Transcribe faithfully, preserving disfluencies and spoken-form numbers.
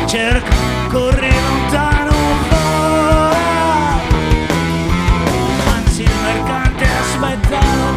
cerca, corri lontano va. Anzi il mercante aspetta